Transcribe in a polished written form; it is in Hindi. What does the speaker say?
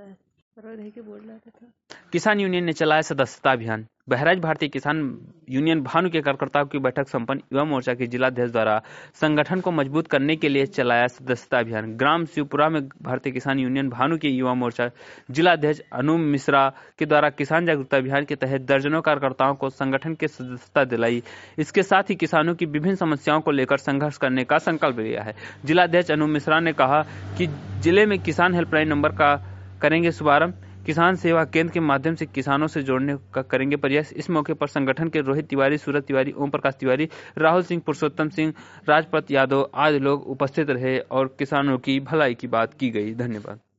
किसान यूनियन ने चलाया सदस्यता अभियान। बहराइच भारतीय किसान यूनियन भानु के कार्यकर्ताओं की बैठक संपन्न। युवा मोर्चा के जिलाध्यक्ष द्वारा संगठन को मजबूत करने के लिए चलाया सदस्यता अभियान। ग्राम शिवपुरा में भारतीय किसान यूनियन भानु के युवा मोर्चा जिलाध्यक्ष अनु मिश्रा के द्वारा किसान जागरूकता अभियान के तहत दर्जनों कार्यकर्ताओं को संगठन की सदस्यता दिलाई। इसके साथ ही किसानों की विभिन्न समस्याओं को लेकर संघर्ष करने का संकल्प लिया है। जिलाध्यक्ष अनु मिश्रा ने कहा कि जिले में किसान हेल्पलाइन नंबर का करेंगे शुभारंभ। किसान सेवा केंद्र के माध्यम से किसानों से जोड़ने का करेंगे प्रयास। इस मौके पर संगठन के रोहित तिवारी, सूरज तिवारी, ओम प्रकाश तिवारी, राहुल सिंह, पुरुषोत्तम सिंह, राजपत यादव आदि लोग उपस्थित रहे और किसानों की भलाई की बात की गई। धन्यवाद।